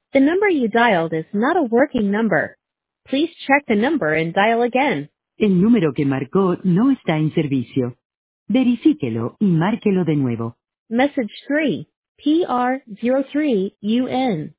The number you dialed is not a working number. Please check the number and dial again. El número que marcó no está en servicio. Verifíquelo y márquelo de nuevo. Message 3, PR03UN.